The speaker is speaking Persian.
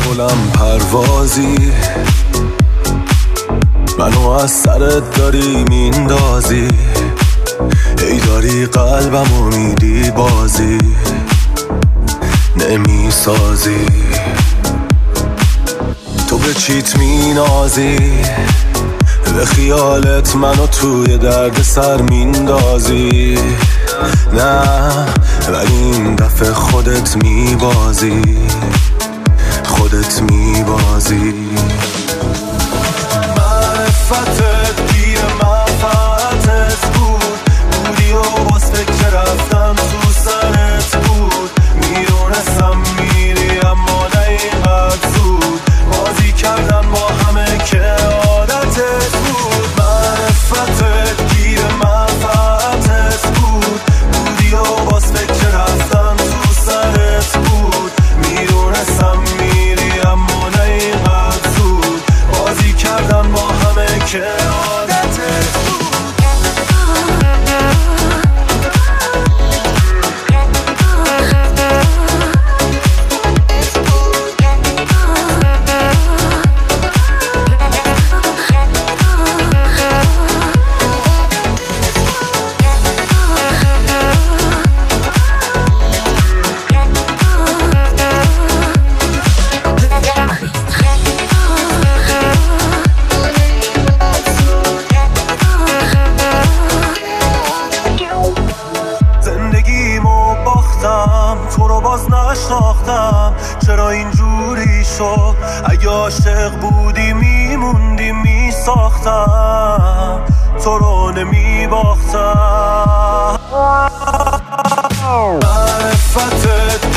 بلند پروازی، منو از سرت داری میندازی، ای داری قلبمو میدی بازی نمیسازی. تو به چیت مینازی، به خیالت منو توی درد سر میندازی. نه ولی این دفعه خودت میبازی، خودت میبازی. معرفتت گیر منفعتت بودی و باز فکر رفتن تو سرت بود. میدونستم میری اما نه اینقدر زود، بازی کردن با همه که عادتت بود. معرفتت گیر منفعتت بودی و باز فکر رفتن تو سرت بود. میدونستم میری اما نه اینقدر زود، بازی کردن با همه که عادتت بود. تو رو باز نشناختم، چرا اینجوری شد؟ اگه عاشق بودی میموندی میساختم، تو رو نمیباختم. معرفتت